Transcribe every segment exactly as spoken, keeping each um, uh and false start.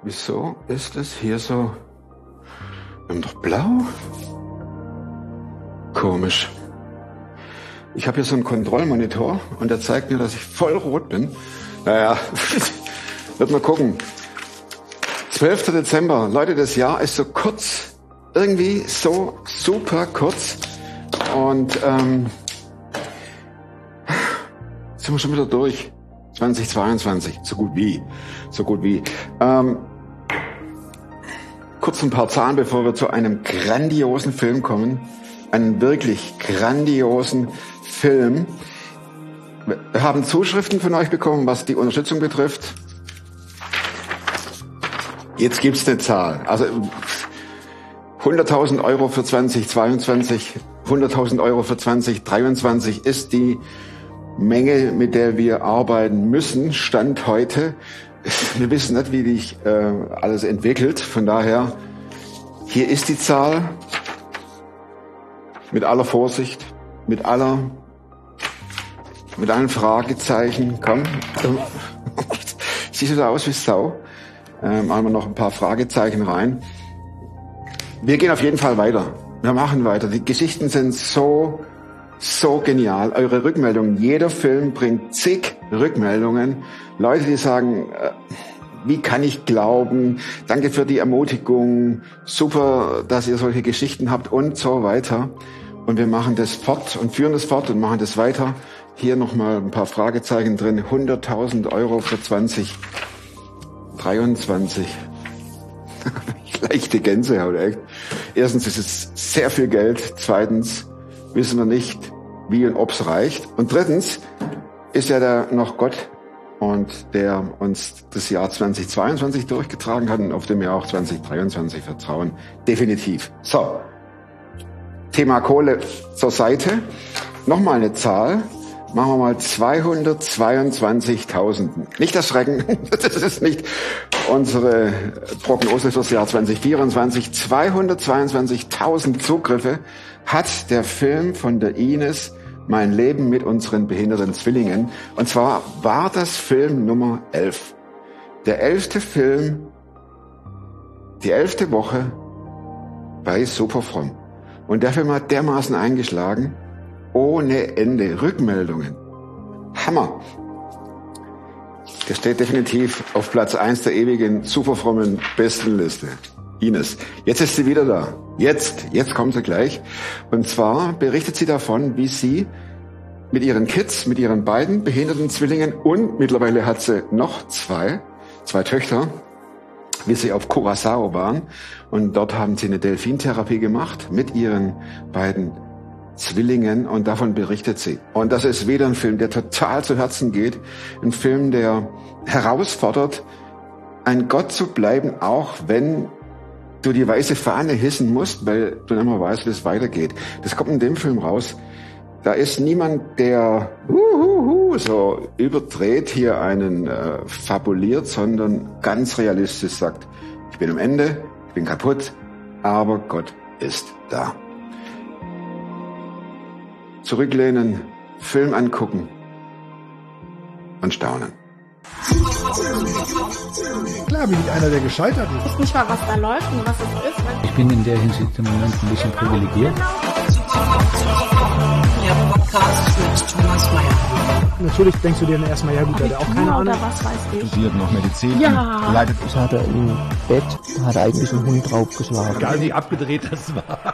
Wieso ist es hier so? Wir haben doch blau. Komisch. Ich habe hier so einen Kontrollmonitor und der zeigt mir, dass ich voll rot bin. Naja, wird mal gucken. zwölfter Dezember. Leute, das Jahr ist so kurz. Irgendwie so super kurz. Und ähm, sind wir schon wieder durch. zweitausendzweiundzwanzig. So gut wie. So gut wie. Ähm, kurz ein paar Zahlen, bevor wir zu einem grandiosen Film kommen. Einen wirklich grandiosen Film. Wir haben Zuschriften von euch bekommen, was die Unterstützung betrifft. Jetzt gibt's eine Zahl. Also hunderttausend Euro für zweitausendzweiundzwanzig, hunderttausend Euro für zweitausenddreiundzwanzig ist die Menge, mit der wir arbeiten müssen, Stand heute. Wir wissen nicht, wie sich äh, alles entwickelt. Von daher, hier ist die Zahl. Mit aller Vorsicht, mit aller, mit allen Fragezeichen. Komm, siehst du da aus wie Sau? Ähm, einmal noch ein paar Fragezeichen rein. Wir gehen auf jeden Fall weiter. Wir machen weiter. Die Geschichten sind so, so genial. Eure Rückmeldungen. Jeder Film bringt zig Rückmeldungen. Leute, die sagen, äh, wie kann ich glauben? Danke für die Ermutigung. Super, dass ihr solche Geschichten habt und so weiter. Und wir machen das fort und führen das fort und machen das weiter. Hier nochmal ein paar Fragezeichen drin. hunderttausend Euro für zwanzig dreiundzwanzig. Leichte Gänsehaut, echt. Erstens ist es sehr viel Geld. Zweitens wissen wir nicht, wie und ob es reicht. Und drittens ist ja da noch Gott, und der uns das Jahr zweitausendzweiundzwanzig durchgetragen hat und auf dem wir auch zweitausenddreiundzwanzig vertrauen. Definitiv. So. Thema Kohle zur Seite. Nochmal eine Zahl. Machen wir mal zweihundertzweiundzwanzigtausend. Nicht erschrecken. Das ist nicht unsere Prognose fürs Jahr zweitausendvierundzwanzig. zweihundertzweiundzwanzigtausend Zugriffe hat der Film von der Ines Mein Leben mit unseren behinderten Zwillingen. Und zwar war das Film Nummer elf. Der elfte Film, die elfte Woche bei Superfromm. Und der Film hat dermaßen eingeschlagen, ohne Ende. Rückmeldungen. Hammer. Der steht definitiv auf Platz eins der ewigen Superfrommen Bestenliste. Ines. Jetzt ist sie wieder da. Jetzt, jetzt kommt sie gleich. Und zwar berichtet sie davon, wie sie mit ihren Kids, mit ihren beiden behinderten Zwillingen und mittlerweile hat sie noch zwei, zwei Töchter, wie sie auf Curaçao waren. Und dort haben sie eine Delfintherapie gemacht mit ihren beiden Zwillingen und davon berichtet sie. Und das ist wieder ein Film, der total zu Herzen geht. Ein Film, der herausfordert, ein Gott zu bleiben, auch wenn du die weiße Fahne hissen musst, weil du nicht mehr weißt, wie es weitergeht. Das kommt in dem Film raus. Da ist niemand, der uhuhu, so überdreht hier einen äh, fabuliert, sondern ganz realistisch sagt, ich bin am Ende, ich bin kaputt, aber Gott ist da. Zurücklehnen, Film angucken und staunen. Klar bin ich einer, der gescheitert ist. Ich weiß nicht mal, was da läuft und was es ist. Ich bin in der Hinsicht im Moment ein bisschen privilegiert. Der Podcast mit Thomas Mayer. Natürlich denkst du dir dann erstmal, ja gut, der hat auch keine Ahnung. Oder was weiß ich. Studiert noch Medizin. Ja. Leidet. Das hat er im Bett, da hat er eigentlich einen Hund draufgeschlagen. Egal wie abgedreht das war.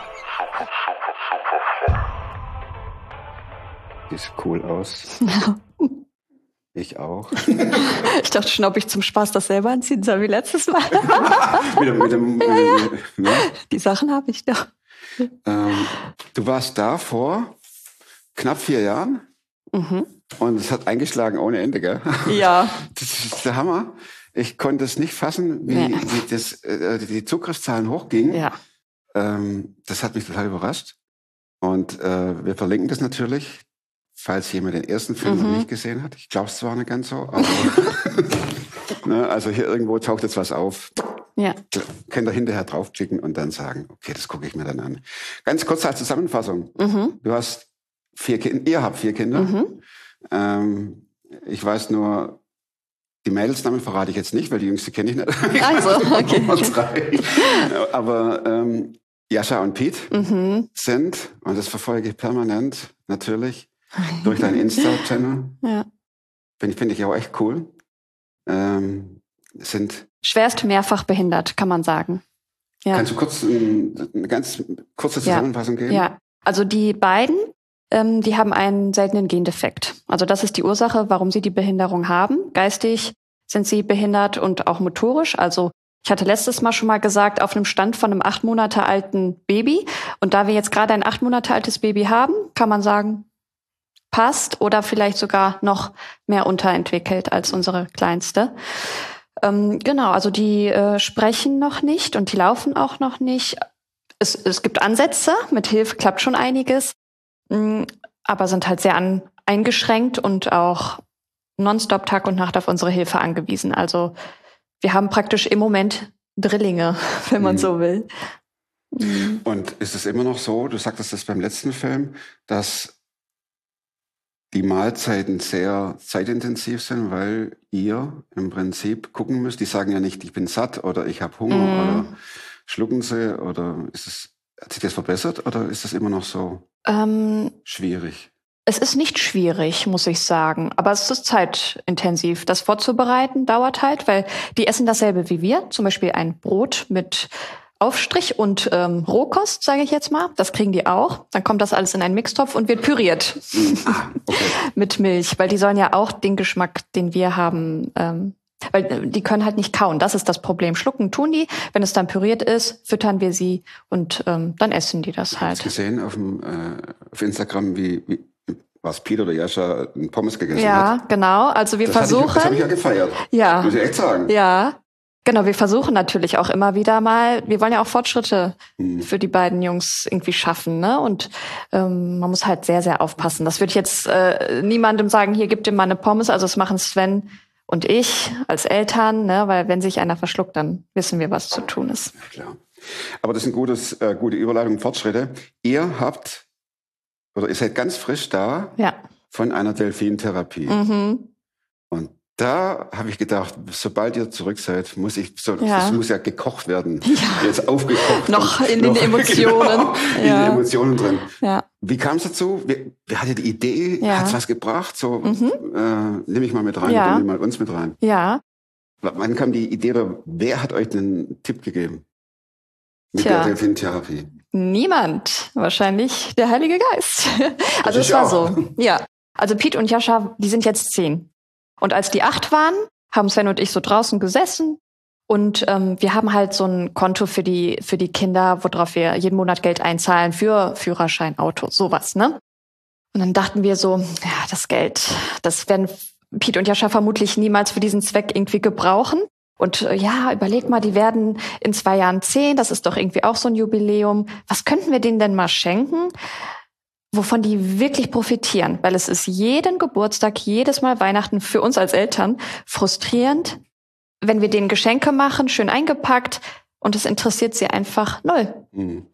Sieht cool aus. Ich auch. Ich dachte schon, ob ich zum Spaß das selber anziehen soll wie letztes Mal. mit dem, mit dem, ja, ja. Ja. Die Sachen habe ich doch. Ähm, du warst da vor knapp vier Jahren Mhm. und es hat eingeschlagen ohne Ende, gell? Ja. Das ist der Hammer. Ich konnte es nicht fassen, wie, Nee. wie das, äh, die Zugriffszahlen hochgingen. Ja. Ähm, das hat mich total überrascht. Und äh, wir verlinken das natürlich, falls jemand den ersten Film Mhm. noch nicht gesehen hat. Ich glaube es zwar nicht ganz so, aber ne, also hier irgendwo taucht jetzt was auf. Ja. Könnt ihr hinterher draufklicken und dann sagen, okay, das gucke ich mir dann an. Ganz kurz als Zusammenfassung. Mhm. Du hast vier Kinder, ihr habt vier Kinder. Mhm. Ähm, ich weiß nur, Die Mädelsnamen verrate ich jetzt nicht, weil die jüngste kenne ich nicht. Also, okay. Drei. Aber ähm, Jascha und Pete mhm. sind, und das verfolge ich permanent, natürlich, durch deinen Insta-Channel. Ja. Finde find ich auch echt cool. Ähm, sind schwerst mehrfach behindert, kann man sagen. Ja. Kannst du kurz ein, eine ganz kurze Zusammenfassung ja. geben? Ja, also die beiden, ähm, die haben einen seltenen Gendefekt. Also das ist die Ursache, warum sie die Behinderung haben. Geistig sind sie behindert und auch motorisch. Also ich hatte letztes Mal schon mal gesagt, auf einem Stand von einem acht Monate alten Baby. Und da wir jetzt gerade ein acht Monate altes Baby haben, kann man sagen, passt oder vielleicht sogar noch mehr unterentwickelt als unsere Kleinste. Ähm, genau, also die äh, sprechen noch nicht und die laufen auch noch nicht. Es, es gibt Ansätze, mit Hilfe klappt schon einiges, mh, aber sind halt sehr an, eingeschränkt und auch nonstop Tag und Nacht auf unsere Hilfe angewiesen. Also wir haben praktisch im Moment Drillinge, wenn man mhm. so will. Mhm. Und ist es immer noch so, du sagtest das beim letzten Film, dass die Mahlzeiten sehr zeitintensiv sind, weil ihr im Prinzip gucken müsst. Die sagen ja nicht, ich bin satt oder ich habe Hunger mm. oder schlucken sie oder ist es, hat sich das verbessert oder ist das immer noch so ähm, schwierig? Es ist nicht schwierig, muss ich sagen, aber es ist zeitintensiv. Das vorzubereiten dauert halt, weil die essen dasselbe wie wir, zum Beispiel ein Brot mit Aufstrich und ähm, Rohkost, sage ich jetzt mal. Das kriegen die auch. Dann kommt das alles in einen Mixtopf und wird püriert. Ah, okay. Mit Milch, weil die sollen ja auch den Geschmack, den wir haben, ähm, weil die können halt nicht kauen. Das ist das Problem. Schlucken tun die. Wenn es dann püriert ist, füttern wir sie und ähm, dann essen die das halt. Ich habe gesehen auf, dem, äh, auf Instagram, wie, wie was Peter oder Jascha ein Pommes gegessen ja, hat. Ja, genau. Also wir das versuchen. Ich, das habe ich ja gefeiert. Ja. Muss ich echt sagen. Ja. Genau, wir versuchen natürlich auch immer wieder mal, wir wollen ja auch Fortschritte hm. für die beiden Jungs irgendwie schaffen, ne? Und ähm, man muss halt sehr, sehr aufpassen. Das würde ich jetzt äh, niemandem sagen, hier gib dir mal eine Pommes. Also das machen Sven und ich als Eltern, ne? Weil wenn sich einer verschluckt, dann wissen wir, was zu tun ist. Ja, klar. Aber das sind gutes, äh, gute Überleitungen, Fortschritte. Ihr habt, oder ihr seid ganz frisch da ja. von einer Delfintherapie. Mhm. Und da habe ich gedacht, sobald ihr zurück seid, muss ich, so, ja. das muss ja gekocht werden. Ja. Jetzt aufgekocht. noch in den noch, Emotionen. Genau, in ja. den Emotionen drin. Ja. Wie kam es dazu? Wer, wer hatte die Idee? Ja. Hat es was gebracht? So, mhm. äh, nehme ich mal mit rein, ja. nimm mal uns mit rein. Ja. Wann kam die Idee, oder wer hat euch den Tipp gegeben? Mit Tja. der Delfintherapie? Niemand. Wahrscheinlich der Heilige Geist. Also es war auch. so. Ja. Also Pete und Jascha, die sind jetzt zehn. Und als die acht waren, haben Sven und ich so draußen gesessen und ähm, wir haben halt so ein Konto für die für die Kinder, worauf wir jeden Monat Geld einzahlen für Führerschein, Auto, sowas, ne? Und dann dachten wir so, ja, das Geld, das werden Pete und Jascha vermutlich niemals für diesen Zweck irgendwie gebrauchen. Und äh, ja, überleg mal, die werden in zwei Jahren zehn, das ist doch irgendwie auch so ein Jubiläum. Was könnten wir denen denn mal schenken, wovon die wirklich profitieren? Weil es ist jeden Geburtstag, jedes Mal Weihnachten für uns als Eltern frustrierend, wenn wir denen Geschenke machen, schön eingepackt, und es interessiert sie einfach null. Mhm.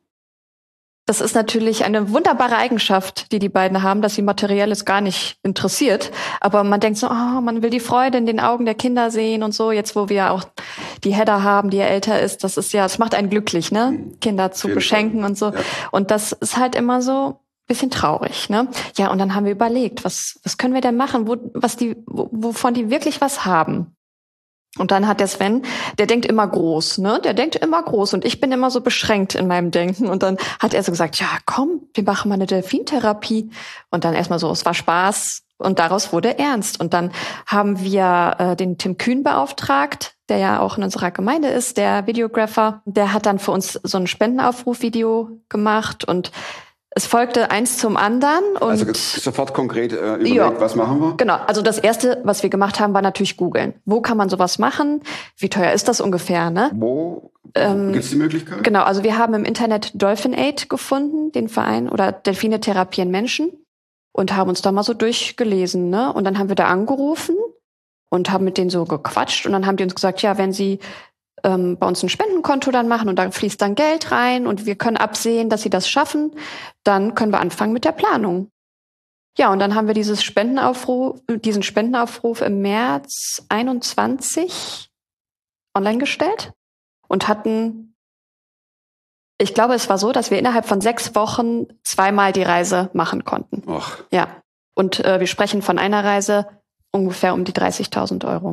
Das ist natürlich eine wunderbare Eigenschaft, die die beiden haben, dass sie Materielles gar nicht interessiert. Aber man denkt so, oh, man will die Freude in den Augen der Kinder sehen und so. Jetzt, wo wir auch die Hedda haben, die ja älter ist, das ist ja, es macht einen glücklich, ne? Mhm. Kinder zu beschenken und so. Ja. Und das ist halt immer so bisschen traurig, ne? Ja, und dann haben wir überlegt, was was können wir denn machen, wo was die wo, wovon die wirklich was haben. Und dann hat der Sven, der denkt immer groß, ne? Der denkt immer groß und ich bin immer so beschränkt in meinem Denken. Und dann hat er so gesagt, ja, komm, wir machen mal eine Delfintherapie. Und dann erstmal so, es war Spaß und daraus wurde ernst. Und dann haben wir äh, den Tim Kühn beauftragt, der ja auch in unserer Gemeinde ist, der Videographer. Der hat dann für uns so ein Spendenaufruf-Video gemacht und es folgte eins zum anderen. Und also sofort konkret äh, überlegt, ja, was machen wir? Genau, also das Erste, was wir gemacht haben, war natürlich googeln. Wo kann man sowas machen? Wie teuer ist das ungefähr? Ne? Wo ähm, gibt es die Möglichkeit? Genau, also wir haben im Internet Dolphin Aid gefunden, den Verein, oder Delfine therapieren Menschen, und haben uns da mal so durchgelesen. Ne? Und dann haben wir da angerufen und haben mit denen so gequatscht. Und dann haben die uns gesagt, ja, wenn sie ähm, bei uns ein Spendenkonto dann machen und da fließt dann Geld rein und wir können absehen, dass sie das schaffen, dann können wir anfangen mit der Planung. Ja, und dann haben wir dieses Spendenaufruf, diesen Spendenaufruf im März einundzwanzig online gestellt und hatten, ich glaube, es war so, dass wir innerhalb von sechs Wochen zweimal die Reise machen konnten. Ach. Ja, und äh, wir sprechen von einer Reise ungefähr um die dreißigtausend Euro.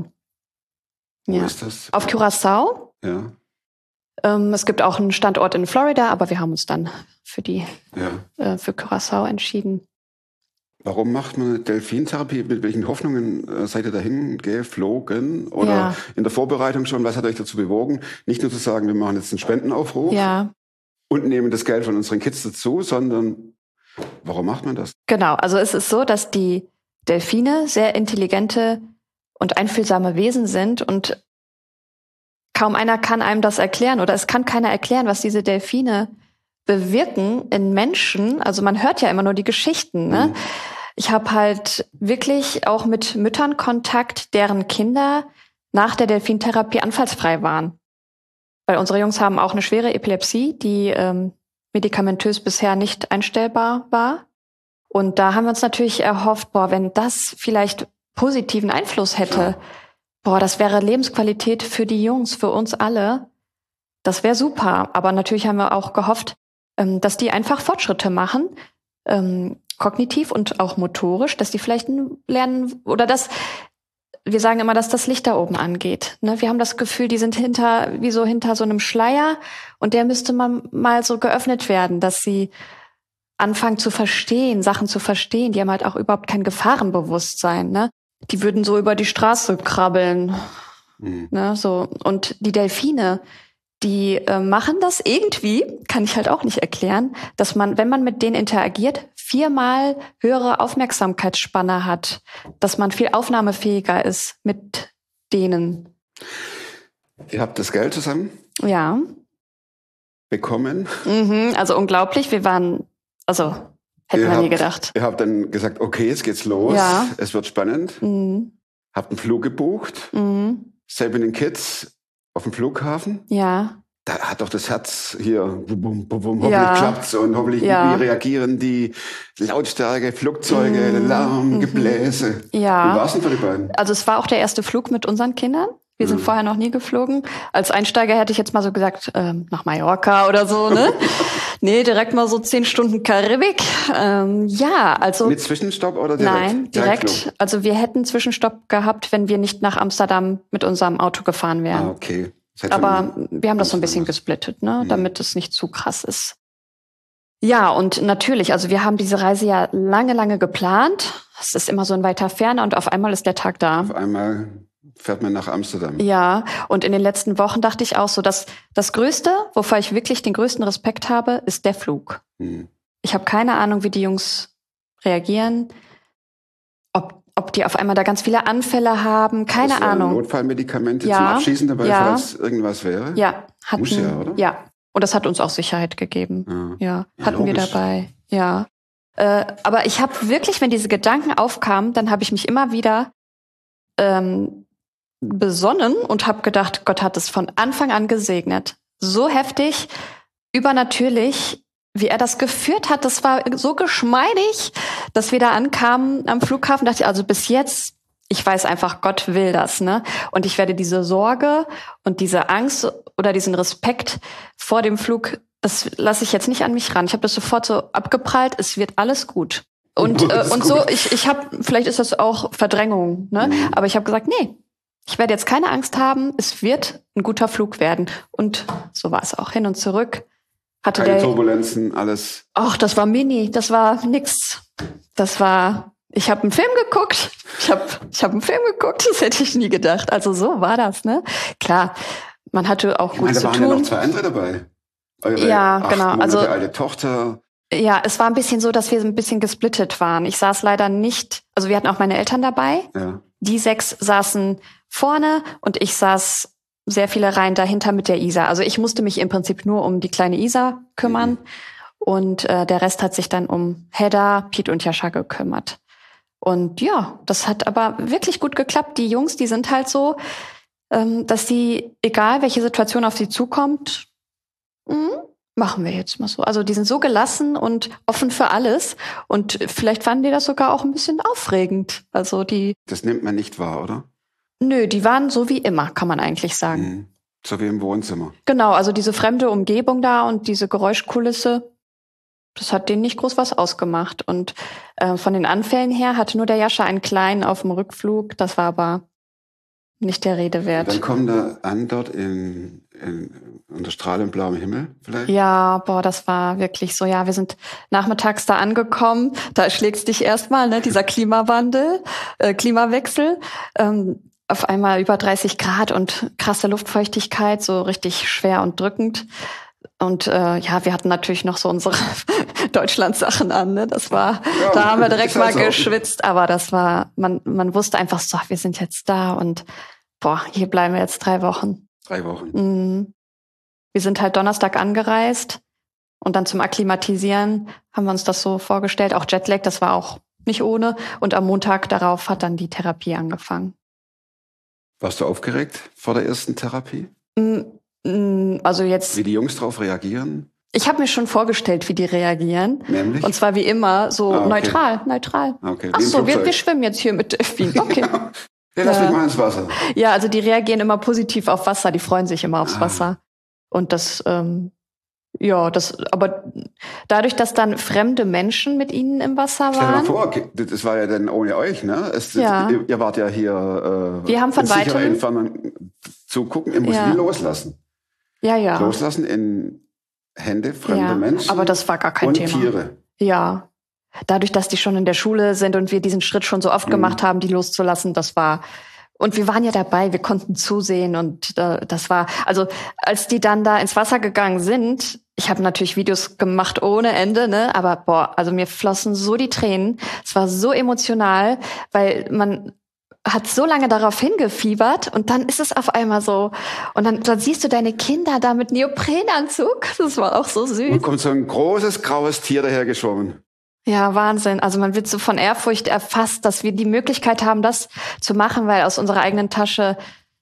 Wo Ja. ist das? Auf Curaçao. Ja. Ähm, es gibt auch einen Standort in Florida, aber wir haben uns dann für die Ja. äh, für Curaçao entschieden. Warum macht man eine Delfintherapie? Mit welchen Hoffnungen äh, seid ihr dahin geflogen? Oder Ja. in der Vorbereitung schon? Was hat euch dazu bewogen? Nicht nur zu sagen, wir machen jetzt einen Spendenaufruf Ja, und nehmen das Geld von unseren Kids dazu, sondern warum macht man das? genau. Also es ist so, dass die Delfine sehr intelligente und einfühlsame Wesen sind und kaum einer kann einem das erklären oder es kann keiner erklären, was diese Delfine bewirken in Menschen. Also man hört ja immer nur die Geschichten, ne? Mhm. Ich habe halt wirklich auch mit Müttern Kontakt, deren Kinder nach der Delfintherapie anfallsfrei waren. Weil unsere Jungs haben auch eine schwere Epilepsie, die ähm, medikamentös bisher nicht einstellbar war. Und da haben wir uns natürlich erhofft, boah, wenn das vielleicht positiven Einfluss hätte, Ja. boah, das wäre Lebensqualität für die Jungs, für uns alle. Das wäre super. Aber natürlich haben wir auch gehofft, ähm, dass die einfach Fortschritte machen, ähm, kognitiv und auch motorisch, dass die vielleicht lernen oder dass wir sagen immer, dass das Licht da oben angeht. Ne? Wir haben das Gefühl, die sind hinter, wie so hinter so einem Schleier und der müsste man mal so geöffnet werden, dass sie anfangen zu verstehen, Sachen zu verstehen. Die haben halt auch überhaupt kein Gefahrenbewusstsein. Ne? Die würden so über die Straße krabbeln. Mhm. Ne? So. Und die Delfine, die äh, machen das irgendwie, kann ich halt auch nicht erklären, dass man, wenn man mit denen interagiert, viermal höhere Aufmerksamkeitsspanne hat, dass man viel aufnahmefähiger ist mit denen. Ihr habt das Geld zusammen Ja. bekommen. Mhm, also unglaublich. Wir waren, also hätten Ihr wir nie habt- gedacht. Ihr habt dann gesagt, okay, jetzt geht's los. Ja. Es wird spannend. Mhm. Habt einen Flug gebucht. Mhm. Seid mit den Kids auf dem Flughafen. Ja. Da hat doch das Herz hier, bum, bum, bum, bum, hoffentlich Ja. klappt's und hoffentlich Ja. wie reagieren die Lautstärke, Flugzeuge, Mhm. Lärm, Gebläse. Ja. Wie war's denn für die beiden? Also es war auch der erste Flug mit unseren Kindern. Wir sind Mhm. vorher noch nie geflogen. Als Einsteiger hätte ich jetzt mal so gesagt, ähm, nach Mallorca oder so, ne? Nee, direkt mal so zehn Stunden Karibik. Ähm, ja, also Mit Zwischenstopp oder direkt? nein, direkt. Direktflug? Also wir hätten Zwischenstopp gehabt, wenn wir nicht nach Amsterdam mit unserem Auto gefahren wären. Ah, okay. Das hätte Aber schon- wir haben das so ein bisschen anders. gesplittet, ne, Mhm. damit es nicht zu krass ist. Ja, und natürlich, also wir haben diese Reise ja lange, lange geplant. Es ist immer so in weiter Ferne und auf einmal ist der Tag da. Auf einmal fährt man nach Amsterdam. Ja, und in den letzten Wochen dachte ich auch so, dass das Größte, wovor ich wirklich den größten Respekt habe, ist der Flug. Hm. Ich habe keine Ahnung, wie die Jungs reagieren, ob, ob die auf einmal da ganz viele Anfälle haben, keine Hast du Ahnung. Notfallmedikamente Ja. zum Abschießen dabei, Ja. falls irgendwas wäre? Ja, hatten, Muss ja, oder? ja. Und das hat uns auch Sicherheit gegeben. Ja. Ja, Ja, hatten wir logisch. dabei. Ja. Äh, aber ich habe wirklich, wenn diese Gedanken aufkamen, dann habe ich mich immer wieder ähm, besonnen und habe gedacht, Gott hat es von Anfang an gesegnet. So heftig, übernatürlich, wie er das geführt hat. Das war so geschmeidig, dass wir da ankamen am Flughafen. Dachte ich, also bis jetzt, ich weiß einfach, Gott will das, ne? Und ich werde diese Sorge und diese Angst oder diesen Respekt vor dem Flug, das lasse ich jetzt nicht an mich ran. Ich habe das sofort so abgeprallt. Es wird alles gut. Und, äh, Alles und gut. so, ich, ich habe, vielleicht ist das auch Verdrängung, ne? Mhm. Aber ich habe gesagt, nee, ich werde jetzt keine Angst haben. Es wird ein guter Flug werden. Und so war es auch. Hin und zurück hatte Keine der. Turbulenzen, alles. Ach, das war mini. Das war nix. Das war. Ich habe einen Film geguckt. Ich habe, ich habe einen Film geguckt. Das hätte ich nie gedacht. Also so war das, ne? Klar, man hatte auch Ich gut meine, da zu waren ja noch tun. zwei andere dabei. Eure Ja, acht genau, Monate also- alte Tochter. Ja, es war ein bisschen so, dass wir ein bisschen gesplittet waren. Ich saß leider nicht. Also wir hatten auch meine Eltern dabei. Ja. Die sechs saßen vorne und ich saß sehr viele Reihen dahinter mit der Isa. Also ich musste mich im Prinzip nur um die kleine Isa kümmern Mhm. und äh, der Rest hat sich dann um Hedda, Piet und Jascha gekümmert. Und ja, das hat aber wirklich gut geklappt. Die Jungs, die sind halt so, ähm, dass sie, egal welche Situation auf sie zukommt, mh, Machen wir jetzt mal so. Also die sind so gelassen und offen für alles. Und vielleicht fanden die das sogar auch ein bisschen aufregend. Also die. Das nimmt man nicht wahr, oder? Nö, die waren so wie immer, kann man eigentlich sagen. Mhm. So wie im Wohnzimmer. Genau, also diese fremde Umgebung da und diese Geräuschkulisse, das hat denen nicht groß was ausgemacht. Und äh, von den Anfällen her hatte nur der Jascha einen kleinen auf dem Rückflug. Das war aber nicht der Rede wert. Und dann kommen da an dort in, in, unter strahlend blauem Himmel vielleicht? Ja, boah, das war wirklich so. Ja, wir sind nachmittags da angekommen. Da erschlägt's dich erstmal, ne, dieser Klimawandel, äh, Klimawechsel. Ähm, auf einmal über dreißig Grad und krasse Luftfeuchtigkeit, so richtig schwer und drückend. Und äh, ja, wir hatten natürlich noch so unsere Deutschland-Sachen an. Ne? Das war, ja, da haben wir direkt mal halt geschwitzt. Aber das war, man, man wusste einfach so, wir sind jetzt da und boah, hier bleiben wir jetzt drei Wochen. Drei Wochen. Mhm. Wir sind halt Donnerstag angereist und dann zum Akklimatisieren haben wir uns das so vorgestellt. Auch Jetlag, das war auch nicht ohne. Und am Montag darauf hat dann die Therapie angefangen. Warst du aufgeregt vor der ersten Therapie? Mhm. Also jetzt. Wie die Jungs darauf reagieren? Ich habe mir schon vorgestellt, wie die reagieren. Nämlich? Und zwar wie immer, so ah, okay. neutral, neutral. Okay. Ach so, wir, wir schwimmen jetzt hier mit Delfinen. Okay. Ja, ja, lass mich mal ins Wasser. Ja, also die reagieren immer positiv auf Wasser, die freuen sich immer aufs ah. Wasser. Und das, ähm, ja, das, aber dadurch, dass dann fremde Menschen mit ihnen im Wasser waren. Stell dir mal vor, das war ja dann ohne euch, ne? Es, ja. ihr, ihr wart ja hier äh, wir haben von weitem Entfernung zugucken, ihr müsst ja. nie loslassen. Ja, ja. Loslassen in Hände fremder ja, Menschen. Aber das war gar kein und Thema. Tiere. Ja. Dadurch, dass die schon in der Schule sind und wir diesen Schritt schon so oft mhm. gemacht haben, die loszulassen, das war. Und wir waren ja dabei, wir konnten zusehen und äh, das war, also als die dann da ins Wasser gegangen sind, ich habe natürlich Videos gemacht ohne Ende, ne, aber boah, also mir flossen so die Tränen. Es war so emotional, weil man hat so lange darauf hingefiebert und dann ist es auf einmal so. Und dann, dann siehst du deine Kinder da mit Neoprenanzug. Das war auch so süß. Und kommt so ein großes, graues Tier dahergeschwommen. Ja, Wahnsinn. Also man wird so von Ehrfurcht erfasst, dass wir die Möglichkeit haben, das zu machen, weil aus unserer eigenen Tasche,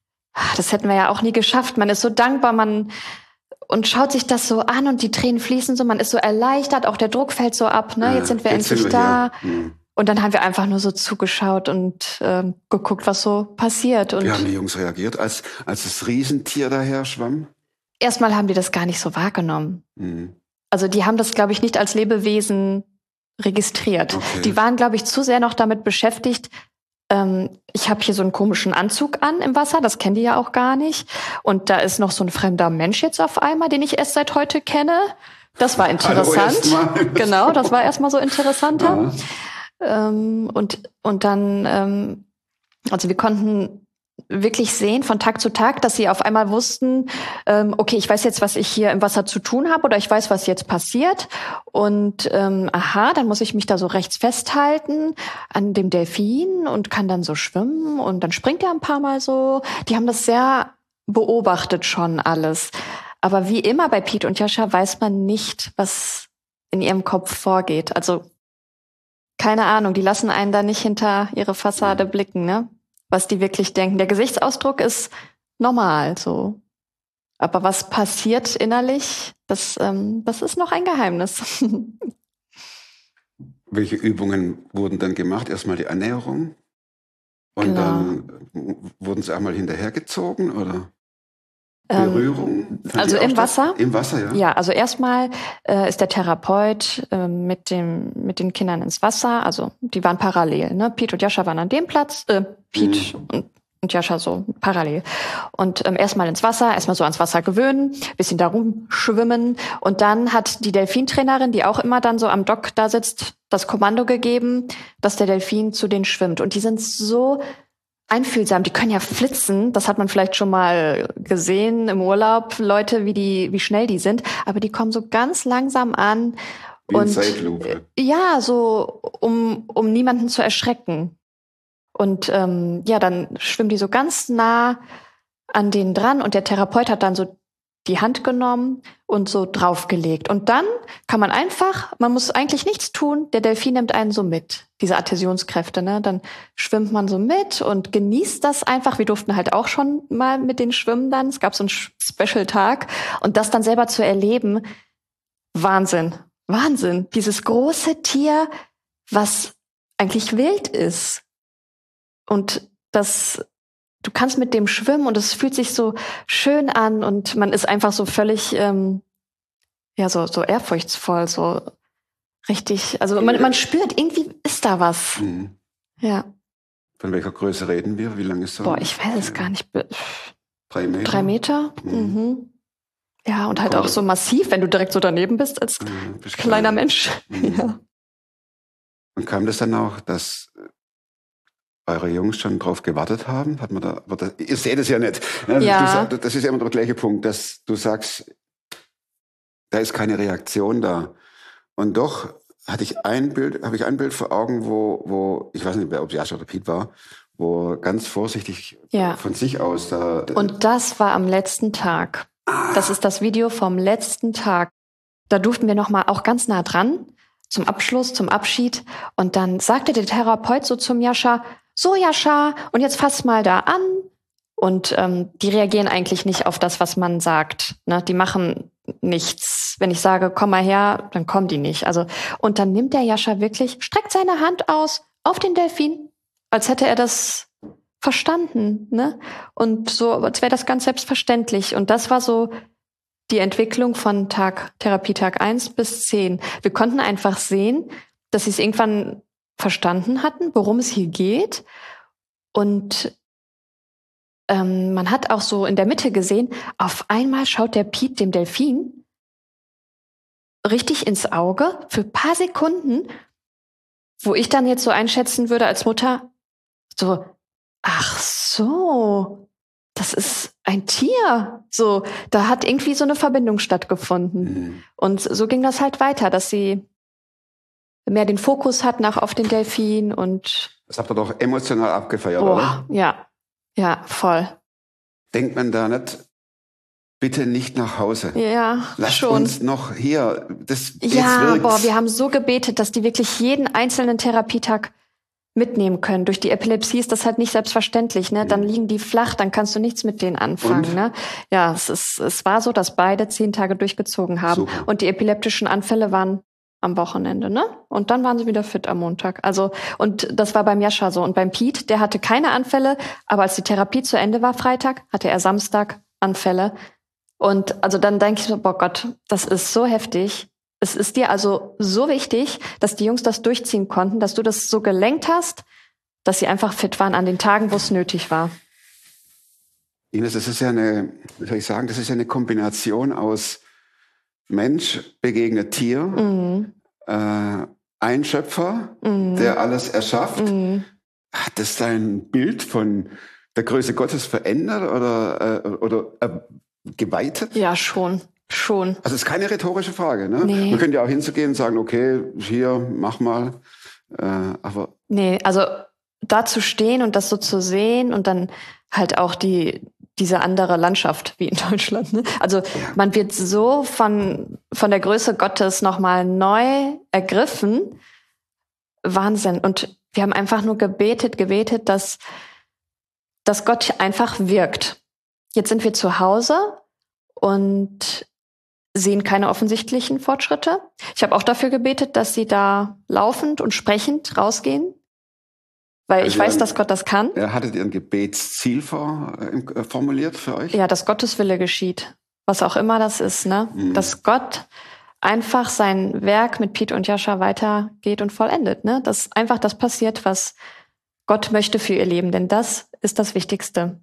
das hätten wir ja auch nie geschafft. Man ist so dankbar, man und schaut sich das so an und die Tränen fließen so, man ist so erleichtert, auch der Druck fällt so ab, ne? Jetzt sind wir Jetzt endlich sind wir da. Hm. Und dann haben wir einfach nur so zugeschaut und äh, geguckt, was so passiert. Und wie haben die Jungs reagiert, als, als das Riesentier daher schwamm? Erstmal haben die das gar nicht so wahrgenommen. Hm. Also die haben das, glaube ich, nicht als Lebewesen registriert. Okay. Die waren, glaube ich, zu sehr noch damit beschäftigt. Ähm, ich habe hier so einen komischen Anzug an im Wasser, das kennen die ja auch gar nicht. Und da ist noch so ein fremder Mensch jetzt auf einmal, den ich erst seit heute kenne. Das war interessant. Genau, das war erstmal so interessanter. Ja. Ähm, und, und dann, ähm, also wir konnten wirklich sehen von Tag zu Tag, dass sie auf einmal wussten, ähm, okay, ich weiß jetzt, was ich hier im Wasser zu tun habe oder ich weiß, was jetzt passiert und ähm, aha, dann muss ich mich da so rechts festhalten an dem Delfin und kann dann so schwimmen und dann springt er ein paar Mal so. Die haben das sehr beobachtet schon alles. Aber wie immer bei Piet und Jascha weiß man nicht, was in ihrem Kopf vorgeht. Also keine Ahnung, die lassen einen da nicht hinter ihre Fassade blicken, ne? Was die wirklich denken. Der Gesichtsausdruck ist normal so. Aber was passiert innerlich, das, ähm, das ist noch ein Geheimnis. Welche Übungen wurden dann gemacht? Erstmal die Annäherung und genau. Dann wurden sie einmal hinterhergezogen oder Berührung? Ähm, also im Wasser? Im Wasser, ja. Ja, also erstmal äh, ist der Therapeut äh, mit dem mit den Kindern ins Wasser. Also die waren parallel. Ne? Piet und Jascha waren an dem Platz. Äh, Piet mhm. und, und Jascha so parallel. Und ähm, erstmal ins Wasser, erstmal so ans Wasser gewöhnen, bisschen da rumschwimmen. Und dann hat die Delfintrainerin, die auch immer dann so am Dock da sitzt, das Kommando gegeben, dass der Delfin zu denen schwimmt. Und die sind so einfühlsam, die können ja flitzen, das hat man vielleicht schon mal gesehen im Urlaub, Leute, wie die, wie schnell die sind, aber die kommen so ganz langsam an wie und Zeitlupe. Ja, so um um niemanden zu erschrecken. Und ähm, ja, dann schwimmen die so ganz nah an denen dran und der Therapeut hat dann so die Hand genommen und so draufgelegt. Und dann kann man einfach, man muss eigentlich nichts tun, der Delfin nimmt einen so mit, diese Adhäsionskräfte, ne? Dann schwimmt man so mit und genießt das einfach. Wir durften halt auch schon mal mit den schwimmen dann. Es gab so einen Special-Tag. Und das dann selber zu erleben, Wahnsinn, Wahnsinn. Dieses große Tier, was eigentlich wild ist. Und das, du kannst mit dem schwimmen und es fühlt sich so schön an und man ist einfach so völlig, ähm, ja, so, so ehrfurchtsvoll, so richtig. Also man, man spürt, irgendwie ist da was. Mhm. Ja. Von welcher Größe reden wir? Wie lang ist so? Boah, ich weiß es gar nicht. Drei Meter? Drei Meter? Mhm. Mhm. Ja, und halt Komm. auch so massiv, wenn du direkt so daneben bist als Mhm, bist kleiner klein. Mensch. Mhm. Ja. Und kam das dann auch, dass eure Jungs schon drauf gewartet haben? Hat man da, aber das, ihr seht es ja nicht. Ne? Ja. Du sag, das ist ja immer der gleiche Punkt, dass du sagst, da ist keine Reaktion da. Und doch hatte ich ein Bild, habe ich ein Bild vor Augen, wo, wo, ich weiß nicht, ob es Jascha oder Piet war, wo ganz vorsichtig Ja. von sich aus da. Und das war am letzten Tag. Das ist das Video vom letzten Tag. Da durften wir noch mal auch ganz nah dran, zum Abschluss, zum Abschied. Und dann sagte der Therapeut so zum Jascha, so Jascha, und jetzt fass mal da an. Und ähm, die reagieren eigentlich nicht auf das, was man sagt. Ne? Die machen nichts. Wenn ich sage, komm mal her, dann kommen die nicht. Also, und dann nimmt der Jascha wirklich, streckt seine Hand aus auf den Delfin, als hätte er das verstanden, ne? Und so, als wäre das ganz selbstverständlich. Und das war so die Entwicklung von Tag, Therapietag eins bis zehn. Wir konnten einfach sehen, dass sie es irgendwann verstanden hatten, worum es hier geht. Und ähm, man hat auch so in der Mitte gesehen, auf einmal schaut der Piet dem Delfin richtig ins Auge für ein paar Sekunden, wo ich dann jetzt so einschätzen würde als Mutter, so, ach so, das ist ein Tier. So, da hat irgendwie so eine Verbindung stattgefunden. Mhm. Und so ging das halt weiter, dass sie mehr den Fokus hatten auch auf den Delfin und Das habt ihr doch emotional abgefeiert, oh, oder? ja, ja, voll. Denkt man da nicht, bitte nicht nach Hause. Ja, Lasst schon. uns noch hier. Das, jetzt Ja, wirkt's. boah, wir haben so gebetet, dass die wirklich jeden einzelnen Therapietag mitnehmen können. Durch die Epilepsie ist das halt nicht selbstverständlich, ne? Dann liegen die flach, dann kannst du nichts mit denen anfangen, Und? ne? Ja, es ist, es war so, dass beide zehn Tage durchgezogen haben. Super. Und die epileptischen Anfälle waren am Wochenende, ne? Und dann waren sie wieder fit am Montag. Also, und das war beim Jascha so. Und beim Piet, der hatte keine Anfälle, aber als die Therapie zu Ende war, Freitag, hatte er Samstag Anfälle. Und also dann denke ich so, boah Gott, das ist so heftig. Es ist dir also so wichtig, dass die Jungs das durchziehen konnten, dass du das so gelenkt hast, dass sie einfach fit waren an den Tagen, wo es nötig war. Ines, das ist ja eine, wie soll ich sagen, das ist ja eine Kombination aus Mensch begegnet Tier, Mhm. äh, ein Schöpfer, Mhm. der alles erschafft. Mhm. Hat das dein Bild von der Größe Gottes verändert oder, äh, oder äh, geweitet? Ja, schon. Schon. Also es ist keine rhetorische Frage. Ne? Nee. Man könnte ja auch hinzugehen und sagen, okay, hier, mach mal. Äh, aber Nee, also da zu stehen und das so zu sehen und dann halt auch die diese andere Landschaft wie in Deutschland. Ne? Also man wird so von von der Größe Gottes nochmal neu ergriffen. Wahnsinn. Und wir haben einfach nur gebetet, gebetet, dass, dass Gott einfach wirkt. Jetzt sind wir zu Hause und sehen keine offensichtlichen Fortschritte. Ich habe auch dafür gebetet, dass sie da laufend und sprechend rausgehen, weil Also ich weiß, dann- dass Gott das kann. äh, hattet ihr ein Gebetsziel vor, äh, formuliert für euch? Ja, dass Gottes Wille geschieht, was auch immer das ist, ne? Mhm. Dass Gott einfach sein Werk mit Piet und Jascha weitergeht und vollendet, ne? Dass einfach das passiert, was Gott möchte für ihr Leben, denn das ist das Wichtigste.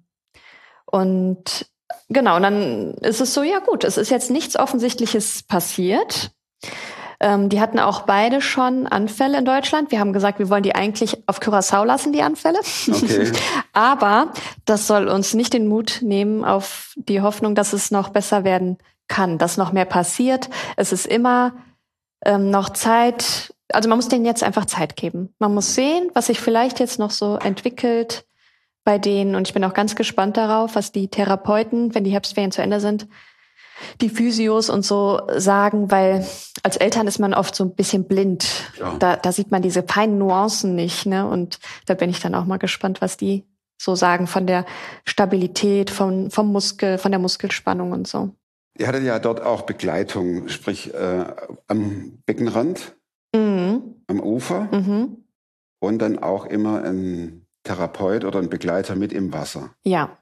Und genau, und dann ist es so, ja gut, es ist jetzt nichts Offensichtliches passiert. Ähm, die hatten auch beide schon Anfälle in Deutschland. Wir haben gesagt, wir wollen die eigentlich auf Curaçao lassen, die Anfälle. Okay. Aber das soll uns nicht den Mut nehmen auf die Hoffnung, dass es noch besser werden kann, dass noch mehr passiert. Es ist immer ähm, noch Zeit. Also man muss denen jetzt einfach Zeit geben. Man muss sehen, was sich vielleicht jetzt noch so entwickelt bei denen. Und ich bin auch ganz gespannt darauf, was die Therapeuten, wenn die Herbstferien zu Ende sind, die Physios und so sagen, weil als Eltern ist man oft so ein bisschen blind. Ja. Da, da sieht man diese feinen Nuancen nicht, ne? Und da bin ich dann auch mal gespannt, was die so sagen von der Stabilität, von, vom Muskel, von der Muskelspannung und so. Ihr hattet ja dort auch Begleitung, sprich äh, am Beckenrand, Mhm. am Ufer Mhm. und dann auch immer ein Therapeut oder ein Begleiter mit im Wasser. Ja.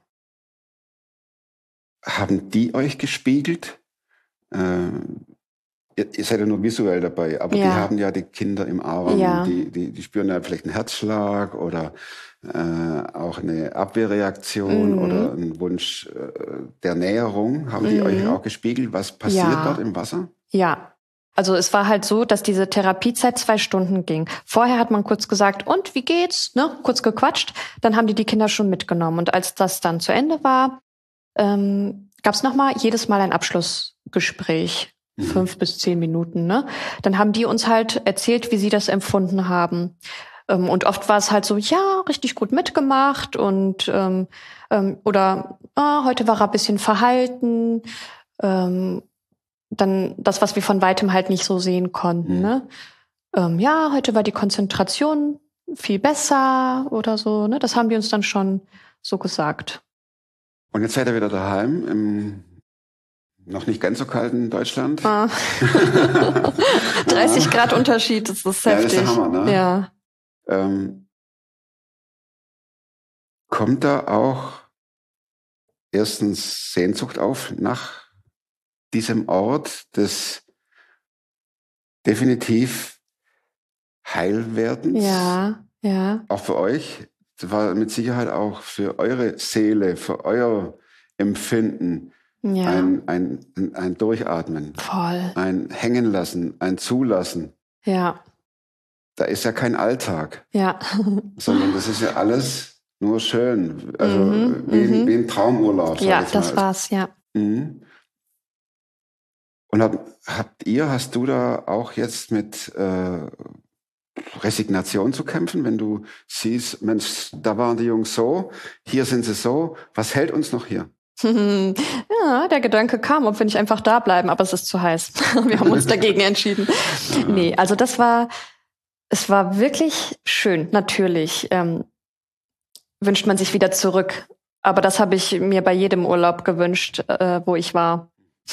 Haben die euch gespiegelt? Äh, ihr, ihr seid ja nur visuell dabei, aber Ja. die haben ja die Kinder im Arm. Ja. Die, die, die spüren ja vielleicht einen Herzschlag oder äh, auch eine Abwehrreaktion Mhm. oder einen Wunsch äh, der Näherung. Haben die Mhm. euch auch gespiegelt? Was passiert Ja. dort im Wasser? Ja. Also es war halt so, dass diese Therapiezeit zwei Stunden ging. Vorher hat man kurz gesagt, und wie geht's? Ne? Kurz gequatscht. Dann haben die die Kinder schon mitgenommen. Und als das dann zu Ende war, ähm, gab es nochmal jedes Mal ein Abschlussgespräch. Mhm. Fünf bis zehn Minuten. Ne? Dann haben die uns halt erzählt, wie sie das empfunden haben. Ähm, und oft war es halt so, ja, richtig gut mitgemacht. Und ähm, ähm, oder ah, heute war er ein bisschen verhalten. Ähm, Dann das, was wir von weitem halt nicht so sehen konnten. Mhm. Ne? Ähm, ja, heute war die Konzentration viel besser oder so. Ne? Das haben die uns dann schon so gesagt. Und jetzt seid ihr wieder daheim im noch nicht ganz so kalten Deutschland. Ah. dreißig Grad Unterschied, das ist Ja, das heftig. ist der Hammer, ne? Ja. Ähm, kommt da auch erstens Sehnsucht auf nach diesem Ort des definitiv Heilwerdens? Ja, ja, Auch für euch? Das war mit Sicherheit auch für eure Seele, für euer Empfinden ja. ein, ein, ein, ein Durchatmen, Voll. ein Hängenlassen, ein Zulassen. Ja, Da ist ja kein Alltag, ja. sondern das ist ja alles nur schön. Also Mhm, wie, mhm. wie ein Traumurlaub. sag Ja, ich jetzt das mal. war's, ja. Mhm. Und hab, habt ihr, hast du da auch jetzt mit äh, Resignation zu kämpfen, wenn du siehst, Mensch, da waren die Jungs so, hier sind sie so, was hält uns noch hier? Ja, der Gedanke kam, ob wir nicht einfach da bleiben, aber es ist zu heiß. Wir haben uns dagegen entschieden. Nee, also das war, es war wirklich schön. Natürlich ähm, wünscht man sich wieder zurück. Aber das habe ich mir bei jedem Urlaub gewünscht, äh, wo ich war.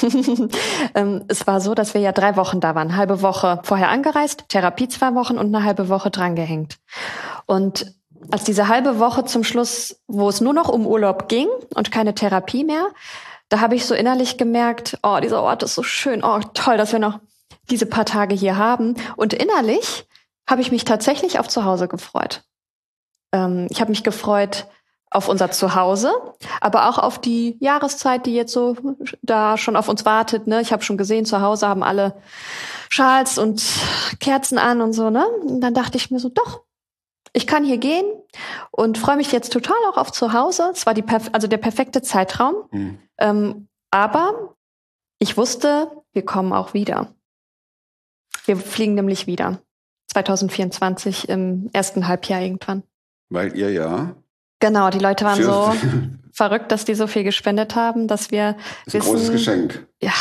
ähm, es war so, dass wir ja drei Wochen da waren. Halbe Woche vorher angereist, Therapie zwei Wochen und eine halbe Woche drangehängt. Und als diese halbe Woche zum Schluss, wo es nur noch um Urlaub ging und keine Therapie mehr, da habe ich so innerlich gemerkt, oh, dieser Ort ist so schön, oh, toll, dass wir noch diese paar Tage hier haben. Und innerlich habe ich mich tatsächlich auf Zuhause gefreut. Ähm, ich habe mich gefreut auf unser Zuhause, aber auch auf die Jahreszeit, die jetzt so da schon auf uns wartet. Ne? Ich habe schon gesehen, zu Hause haben alle Schals und Kerzen an und so. Ne? Und dann dachte ich mir so, doch, ich kann hier gehen und freue mich jetzt total auch auf zu Hause. Es war die perf- also der perfekte Zeitraum. Mhm. Ähm, aber ich wusste, wir kommen auch wieder. Wir fliegen nämlich wieder. zwanzig vierundzwanzig im ersten Halbjahr irgendwann. Weil ihr ja... Genau, die Leute waren Für- so verrückt, dass die so viel gespendet haben, dass wir Das ist ein wissen, großes Geschenk. ja,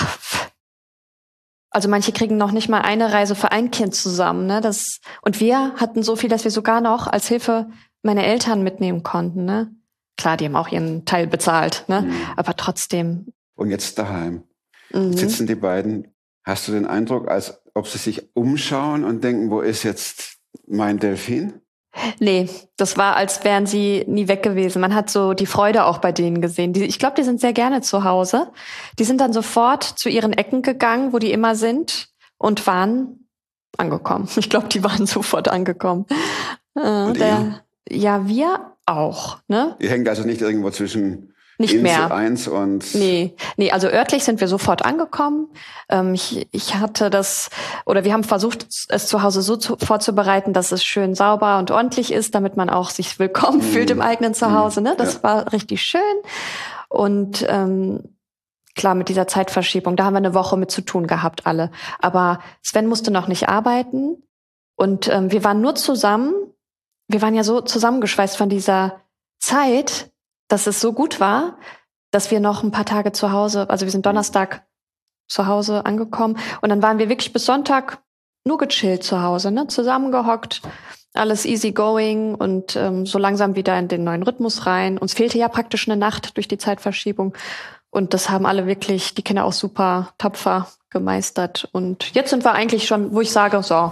also manche kriegen noch nicht mal eine Reise für ein Kind zusammen, ne? Das, und wir hatten so viel, dass wir sogar noch als Hilfe meine Eltern mitnehmen konnten, ne? Klar, die haben auch ihren Teil bezahlt, ne? Mhm. Aber trotzdem. Und jetzt daheim Mhm. sitzen die beiden. Hast du den Eindruck, als ob sie sich umschauen und denken, wo ist jetzt mein Delfin? Nee, das war, als wären sie nie weg gewesen. Man hat so die Freude auch bei denen gesehen. Die, ich glaube, die sind sehr gerne zu Hause. Die sind dann sofort zu ihren Ecken gegangen, wo die immer sind, und waren angekommen. Ich glaube, die waren sofort angekommen. Äh, Und der, ja, wir auch. Ne? Ihr hängt also nicht irgendwo zwischen Nicht Insel mehr. eins und... Nee, nee, also örtlich sind wir sofort angekommen. Ähm, ich, ich hatte das, oder wir haben versucht, es zu Hause so zu, vorzubereiten, dass es schön sauber und ordentlich ist, damit man auch sich willkommen Mhm. fühlt im eigenen Zuhause. Ne? Das Ja. war richtig schön. Und ähm, klar, mit dieser Zeitverschiebung, da haben wir eine Woche mit zu tun gehabt, alle. Aber Sven musste noch nicht arbeiten. Und ähm, wir waren nur zusammen. Wir waren ja so zusammengeschweißt von dieser Zeit, dass es so gut war, dass wir noch ein paar Tage zu Hause, also wir sind Donnerstag zu Hause angekommen und dann waren wir wirklich bis Sonntag nur gechillt zu Hause, ne, zusammengehockt, alles easy going und ähm, so langsam wieder in den neuen Rhythmus rein. Uns fehlte ja praktisch eine Nacht durch die Zeitverschiebung Und das haben alle wirklich, die Kinder auch super tapfer gemeistert. Und jetzt sind wir eigentlich schon, wo ich sage, so,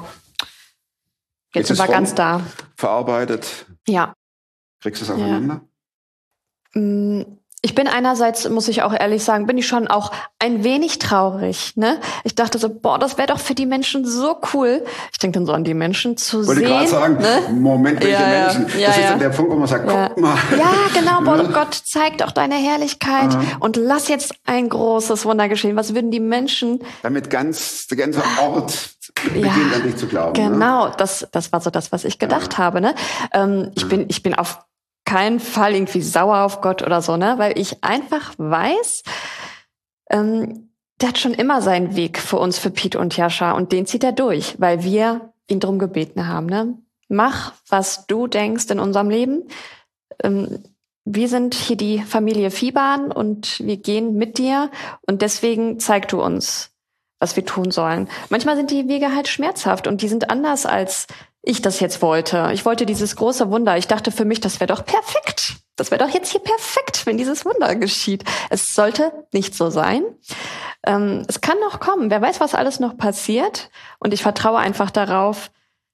jetzt sind wir ganz da. Verarbeitet. Ja. Kriegst du es aufeinander? Ja. Ich bin einerseits, muss ich auch ehrlich sagen, bin ich schon auch ein wenig traurig. Ne? Ich dachte so, boah, das wäre doch für die Menschen so cool. Ich denke dann so an die Menschen zu Wollte sehen. Wollte gerade sagen, ne? Moment, welche ja, Menschen? Ja, das ja, ist ja. dann der Punkt, wo man sagt, ja. guck mal. Ja, genau, boah, Gott, zeig doch deine Herrlichkeit Aha. und lass jetzt ein großes Wunder geschehen. Was würden die Menschen... Damit ganz, der ganze Ort beginnt ja, an dich zu glauben. Genau, ne? das, das war so das, was ich gedacht ja. habe. Ne? Ähm, ich, ja. bin, ich bin auf keinen Fall irgendwie sauer auf Gott oder so, ne, weil ich einfach weiß, ähm, der hat schon immer seinen Weg für uns, für Piet und Jascha, und den zieht er durch, weil wir ihn drum gebeten haben, ne. Mach, was du denkst in unserem Leben. Ähm, wir sind hier die Familie Viehbahn und wir gehen mit dir und deswegen zeig du uns, was wir tun sollen. Manchmal sind die Wege halt schmerzhaft und die sind anders, als ich das jetzt wollte. Ich wollte dieses große Wunder. Ich dachte für mich, das wäre doch perfekt. Das wäre doch jetzt hier perfekt, wenn dieses Wunder geschieht. Es sollte nicht so sein. Ähm, es kann noch kommen. Wer weiß, was alles noch passiert. Und ich vertraue einfach darauf,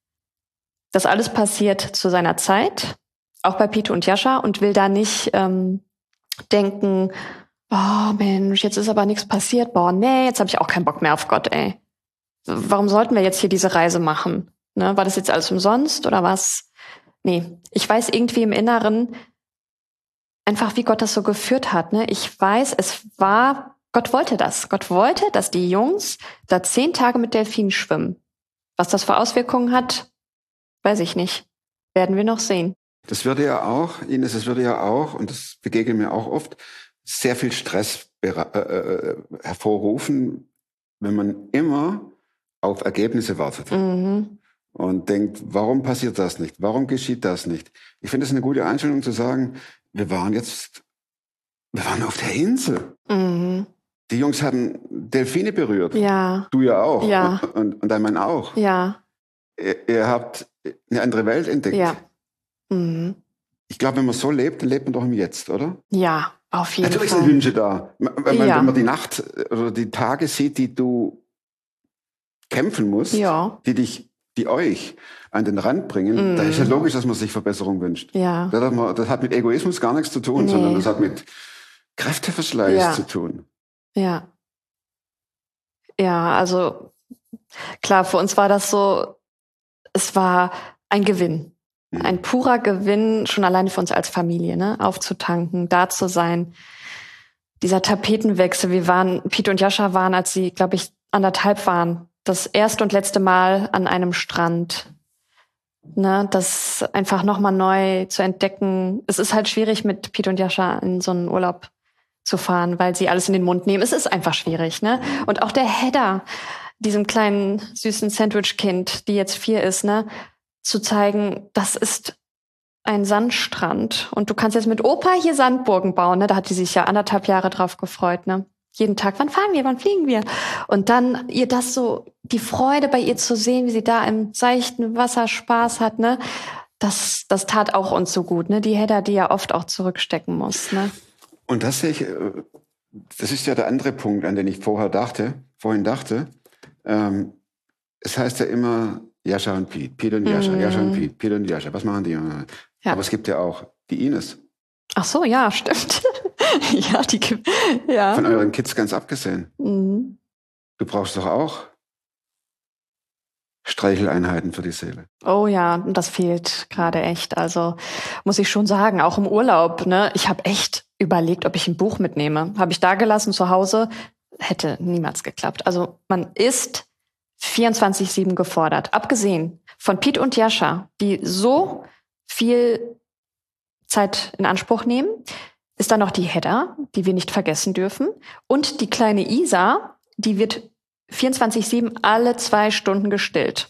dass alles passiert zu seiner Zeit. Auch bei Piet und Jascha. Und will da nicht ähm, denken, oh Mensch, jetzt ist aber nichts passiert. Boah, nee, jetzt habe ich auch keinen Bock mehr auf Gott, ey. Warum sollten wir jetzt hier diese Reise machen? Ne, war das jetzt alles umsonst oder was? Nee, ich weiß irgendwie im Inneren einfach, wie Gott das so geführt hat. Ne? Ich weiß, es war, Gott wollte das. Gott wollte, dass die Jungs da zehn Tage mit Delfinen schwimmen. Was das für Auswirkungen hat, weiß ich nicht. Werden wir noch sehen. Das würde ja auch, Ines, das würde ja auch, und das begegnet mir auch oft, sehr viel Stress bera- äh, hervorrufen, wenn man immer auf Ergebnisse wartet. Mhm. Und denkt, warum passiert das nicht? Warum geschieht das nicht? Ich finde es eine gute Einstellung zu sagen, wir waren jetzt, wir waren auf der Insel. Mhm. Die Jungs haben Delfine berührt. Ja. Du ja auch. Ja. Und, und, und dein Mann auch. Ja. Ihr, ihr habt eine andere Welt entdeckt. Ja. Mhm. Ich glaube, wenn man so lebt, dann lebt man doch im Jetzt, oder? Ja, auf jeden Natürlich Fall. Natürlich sind Wünsche da. Wenn man, ja. wenn man die Nacht oder die Tage sieht, die du kämpfen musst, ja. die dich die euch an den Rand bringen, mm. da ist ja logisch, dass man sich Verbesserung wünscht. Ja. Das hat, man, das hat mit Egoismus gar nichts zu tun, nee. sondern das hat mit Kräfteverschleiß ja. zu tun. Ja. Ja, also klar, für uns war das so, es war ein Gewinn. Mhm. Ein purer Gewinn, schon alleine für uns als Familie, ne? Aufzutanken, da zu sein. Dieser Tapetenwechsel, wir waren, Piet und Jascha waren, als sie, glaube ich, anderthalb waren, das erste und letzte Mal an einem Strand, ne, das einfach nochmal neu zu entdecken. Es ist halt schwierig, mit Piet und Jascha in so einen Urlaub zu fahren, weil sie alles in den Mund nehmen. Es ist einfach schwierig, ne? Und auch der Hedda, diesem kleinen, süßen Sandwich-Kind, die jetzt vier ist, ne, zu zeigen, das ist ein Sandstrand. Und du kannst jetzt mit Opa hier Sandburgen bauen, ne? Da hat die sich ja anderthalb Jahre drauf gefreut, ne? Jeden Tag, wann fahren wir, wann fliegen wir? Und dann ihr das so, die Freude bei ihr zu sehen, wie sie da im seichten Wasser Spaß hat, ne? Das, das tat auch uns so gut, ne? Die Hedda, die ja oft auch zurückstecken muss, ne? Und das sehe ich, das ist ja der andere Punkt, an den ich vorher dachte, vorhin dachte. Ähm, es heißt ja immer Jascha und Piet, Piet und Jascha, mm. Jascha und Piet, Piet und Jascha. Was machen die? Ja. Aber es gibt ja auch die Ines. Ach so, ja, stimmt. ja, die gibt, ja. Von euren Kids ganz abgesehen. Mhm. Du brauchst doch auch Streicheleinheiten für die Seele. Oh ja, und das fehlt gerade echt. Also muss ich schon sagen, auch im Urlaub, ne? Ich habe echt überlegt, ob ich ein Buch mitnehme. Habe ich da gelassen zu Hause, hätte niemals geklappt. Also man ist vierundzwanzig sieben gefordert. Abgesehen von Piet und Jascha, die so viel Zeit in Anspruch nehmen, ist da noch die Hedda, die wir nicht vergessen dürfen. Und die kleine Isa, die wird vierundzwanzig sieben alle zwei Stunden gestillt.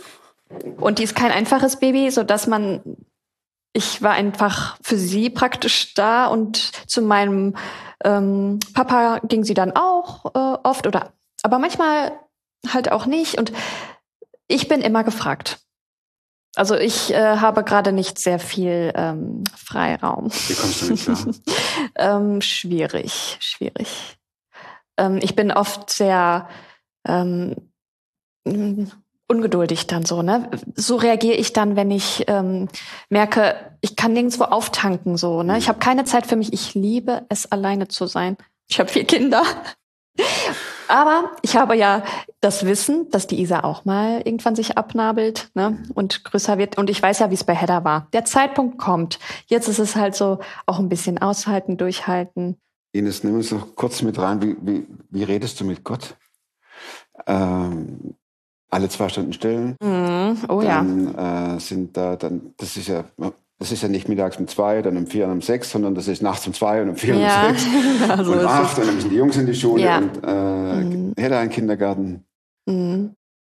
Und die ist kein einfaches Baby, sodass man, ich war einfach für sie praktisch da und zu meinem ähm, Papa ging sie dann auch äh, oft oder, aber manchmal halt auch nicht. Und ich bin immer gefragt. Also ich äh, habe gerade nicht sehr viel ähm, Freiraum. Wie kommst du nicht klar? ähm, schwierig, schwierig. Ähm, ich bin oft sehr ähm, ungeduldig dann so, ne? So reagiere ich dann, wenn ich ähm, merke, ich kann nirgendwo auftanken, so, ne? Ich habe keine Zeit für mich. Ich liebe es, alleine zu sein. Ich habe vier Kinder. Aber ich habe ja das Wissen, dass die Isa auch mal irgendwann sich abnabelt, ne, und größer wird. Und ich weiß ja, wie es bei Hedda war. Der Zeitpunkt kommt. Jetzt ist es halt so, auch ein bisschen aushalten, durchhalten. Ines, nimm uns noch kurz mit rein. Wie, wie, wie redest du mit Gott? Ähm, alle zwei Stunden stillen. Mm, oh dann, ja. Äh, sind da dann, das ist ja, das ist ja nicht mittags um zwei, dann um vier und um sechs, sondern das ist nachts um zwei und um vier ja. und um sechs ja, so und ist acht es. und dann müssen die Jungs in die Schule Ja. und äh, Mhm. Hedda in den Kindergarten. Mhm.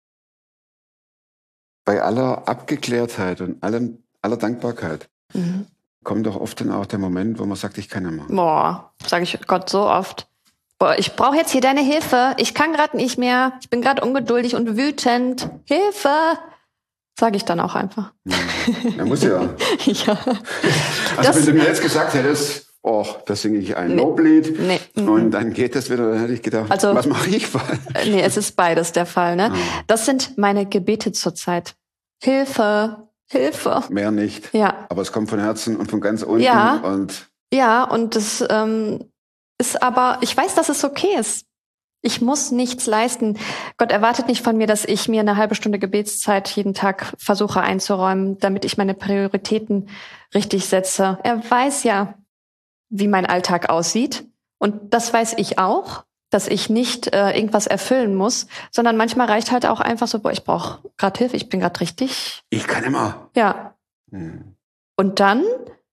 Bei aller Abgeklärtheit und allem, aller Dankbarkeit Mhm. kommt doch oft dann auch der Moment, wo man sagt, ich kann nicht mehr. Boah, sage ich Gott so oft. Boah, ich brauche jetzt hier deine Hilfe. Ich kann gerade nicht mehr. Ich bin gerade ungeduldig und wütend. Hilfe! Sage ich dann auch einfach. Er muss ja. ja. Also Das- wenn du mir jetzt gesagt hättest, oh, da singe ich ein Nee. Loblied Nee. und dann geht das wieder, dann hätte ich gedacht, Also- was mache ich? Äh, Nee, es ist beides der Fall, ne? Das sind meine Gebete zurzeit. Hilfe, Hilfe. Mehr nicht. Ja, Aber es kommt von Herzen und von ganz unten. Ja. Und ja, und das ähm, ist aber, ich weiß, dass es okay ist. Ich muss nichts leisten. Gott erwartet nicht von mir, dass ich mir eine halbe Stunde Gebetszeit jeden Tag versuche einzuräumen, damit ich meine Prioritäten richtig setze. Er weiß ja, wie mein Alltag aussieht. Und das weiß ich auch, dass ich nicht äh, irgendwas erfüllen muss, sondern manchmal reicht halt auch einfach so, boah, ich brauche gerade Hilfe, ich bin gerade richtig. ich kann immer. Ja. Hm. Und dann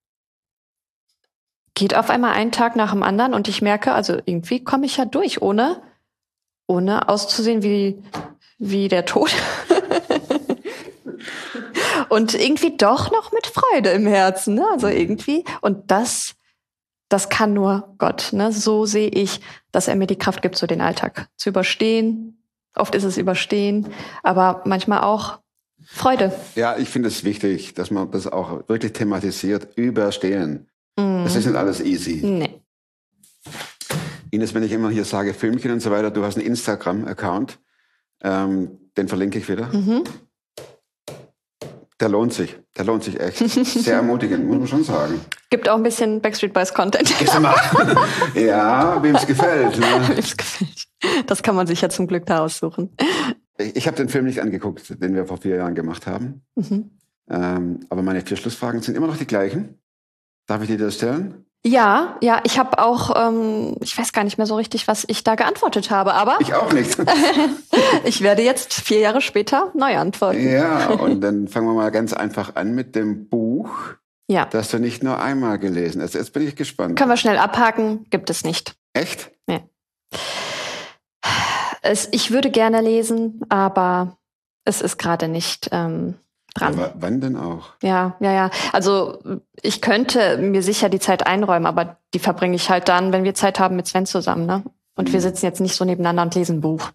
geht auf einmal ein Tag nach dem anderen und ich merke, also irgendwie komme ich ja durch, ohne, ohne auszusehen wie, wie der Tod. Und irgendwie doch noch mit Freude im Herzen, ne? Also irgendwie. Und das, das kann nur Gott, ne? So sehe ich, dass er mir die Kraft gibt, so den Alltag zu überstehen. Oft ist es Überstehen, aber manchmal auch Freude. Ja, ich finde es wichtig, dass man das auch wirklich thematisiert. Überstehen. Mm. Das ist nicht alles easy. Nee. Ines, wenn ich immer hier sage Filmchen und so weiter, du hast einen Instagram-Account, ähm, den verlinke ich wieder. Mhm. Der lohnt sich. Der lohnt sich echt. Sehr ermutigend, muss man schon sagen. Gibt auch ein bisschen Backstreet Boys Content. Ja, wem es gefällt. Ne? Wem's gefällt. Das kann man sich ja zum Glück da aussuchen. Ich, ich habe den Film nicht angeguckt, den wir vor vier Jahren gemacht haben. Mhm. Ähm, aber meine vier Schlussfragen sind immer noch die gleichen. Darf ich dir das stellen? Ja, ja, ich habe auch, ähm, ich weiß gar nicht mehr so richtig, was ich da geantwortet habe, aber Ich auch nicht. ich werde jetzt vier Jahre später neu antworten. Ja, und dann fangen wir mal ganz einfach an mit dem Buch, Ja, das du nicht nur einmal gelesen hast. Jetzt bin ich gespannt. können wir schnell abhaken, gibt es nicht. Echt? Es, ich würde gerne lesen, aber es ist gerade nicht ähm, dran. Aber wann denn auch? Ja, ja, ja. Also ich könnte mir sicher die Zeit einräumen, aber die verbringe ich halt dann, wenn wir Zeit haben mit Sven zusammen, ne? Und wir sitzen jetzt nicht so nebeneinander und lesen ein Buch.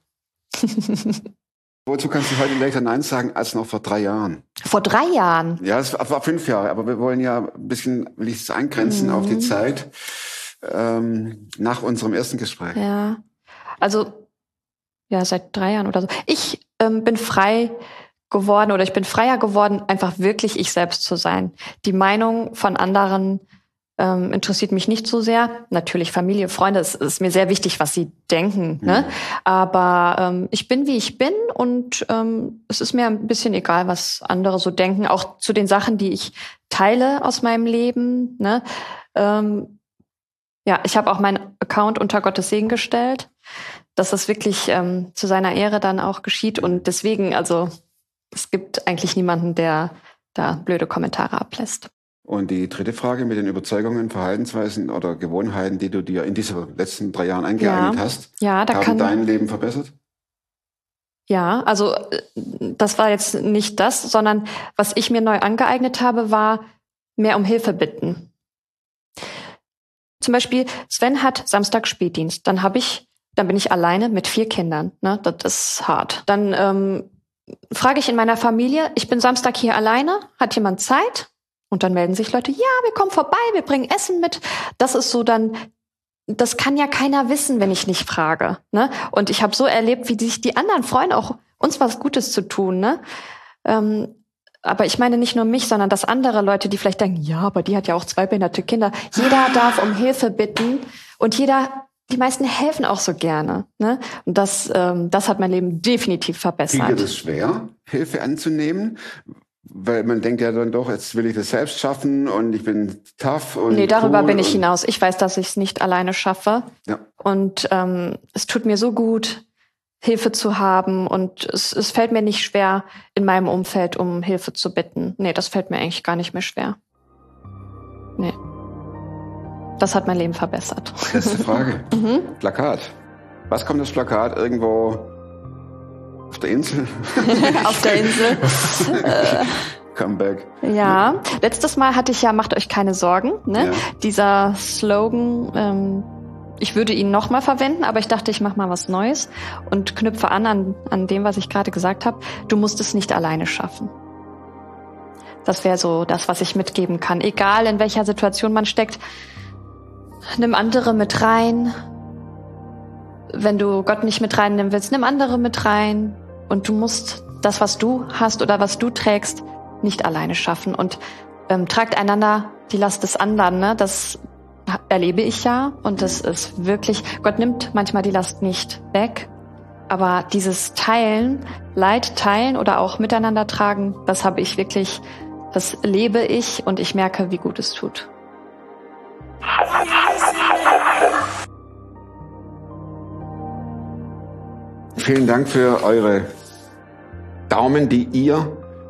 Wozu kannst du heute leichter Nein sagen als noch vor drei Jahren? Vor drei Jahren. Ja, es war fünf Jahre, aber wir wollen ja ein bisschen, will ich es eingrenzen auf die Zeit ähm, nach unserem ersten Gespräch. Ja. Also, ja, seit drei Jahren oder so. Ich ähm, bin frei geworden oder ich bin freier geworden, einfach wirklich ich selbst zu sein. Die Meinung von anderen ähm, interessiert mich nicht so sehr. Natürlich Familie, Freunde, es ist mir sehr wichtig, was sie denken. Mhm. Ne? Aber ähm, ich bin, wie ich bin und ähm, es ist mir ein bisschen egal, was andere so denken. Auch zu den Sachen, die ich teile aus meinem Leben. Ne? Ähm, ja, ich habe auch meinen Account unter Gottes Segen gestellt, dass das wirklich ähm, zu seiner Ehre dann auch geschieht. Und deswegen, also es gibt eigentlich niemanden, der da blöde Kommentare ablässt. Und die dritte Frage mit den Überzeugungen, Verhaltensweisen oder Gewohnheiten, die du dir in diesen letzten drei Jahren angeeignet Ja. hast, Ja, da haben kann dein Leben verbessert? ja, also äh, das war jetzt nicht das, sondern was ich mir neu angeeignet habe, war mehr um Hilfe bitten. Zum Beispiel, Sven hat Samstag Spätdienst. Dann habe ich, dann bin ich alleine mit vier Kindern. Ne? Das ist hart. Dann ähm, frage ich in meiner Familie, ich bin Samstag hier alleine, hat jemand Zeit? Und dann melden sich Leute, ja, wir kommen vorbei, wir bringen Essen mit. Das ist so dann, das kann ja keiner wissen, wenn ich nicht frage. Ne? Und ich habe so erlebt, wie sich die anderen freuen, auch uns was Gutes zu tun. Ne? Ähm, aber ich meine nicht nur mich, sondern dass andere Leute, die vielleicht denken, ja, aber die hat ja auch zwei behinderte Kinder. Jeder darf um Hilfe bitten und jeder, die meisten helfen auch so gerne. Ne? Und das, ähm, das hat mein Leben definitiv verbessert. Fiel dir das schwer, Hilfe anzunehmen? Weil man denkt ja dann doch, jetzt will ich das selbst schaffen und ich bin tough und Nee, darüber cool bin ich und hinaus. Ich weiß, dass ich es nicht alleine schaffe. Ja. Und ähm, es tut mir so gut, Hilfe zu haben. Und es, es fällt mir nicht schwer, in meinem Umfeld um Hilfe zu bitten. Nee, das fällt mir eigentlich gar nicht mehr schwer. Nee. Das hat mein Leben verbessert. Letzte Frage. Mhm. Plakat. Was kommt das Plakat irgendwo auf der Insel? Auf der Insel. Comeback. Ja, letztes Mal hatte ich ja, macht euch keine Sorgen, ne? Ja. Dieser Slogan, ähm, ich würde ihn nochmal verwenden, aber ich dachte, ich mache mal was Neues und knüpfe an, an an dem, was ich gerade gesagt habe. Du musst es nicht alleine schaffen. Das wäre so das, was ich mitgeben kann. Egal, in welcher Situation man steckt, nimm andere mit rein. Wenn du Gott nicht mit reinnehmen willst, nimm andere mit rein. Und du musst das, was du hast oder was du trägst, nicht alleine schaffen. Und ähm, tragt einander die Last des anderen. Ne? Das erlebe ich ja. Und das ist wirklich, Gott nimmt manchmal die Last nicht weg. Aber dieses Teilen, Leid teilen oder auch miteinander tragen, das habe ich wirklich, das lebe ich und ich merke, wie gut es tut. Vielen Dank für eure Daumen, die ihr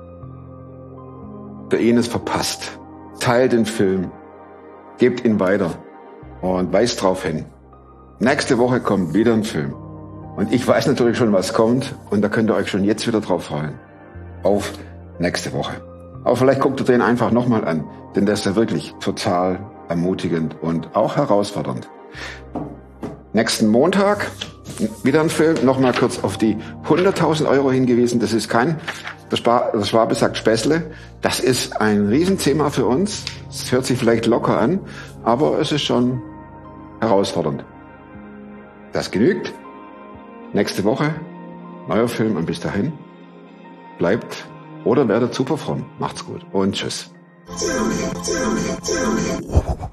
der Ines verpasst. Teilt den Film, gebt ihn weiter und weist drauf hin. Nächste Woche kommt wieder ein Film. Und ich weiß natürlich schon, was kommt und da könnt ihr euch schon jetzt wieder drauf freuen. Auf nächste Woche. Aber vielleicht guckt ihr den einfach nochmal an, denn der ist ja wirklich total ermutigend und auch herausfordernd. Nächsten Montag wieder ein Film, nochmal kurz auf die hunderttausend Euro hingewiesen. Das ist kein, der, Spar, der Schwabe sagt Späßle, das ist ein Riesenthema für uns. Es hört sich vielleicht locker an, aber es ist schon herausfordernd. Das genügt. Nächste Woche neuer Film und bis dahin bleibt oder werdet super fromm. Macht's gut und tschüss.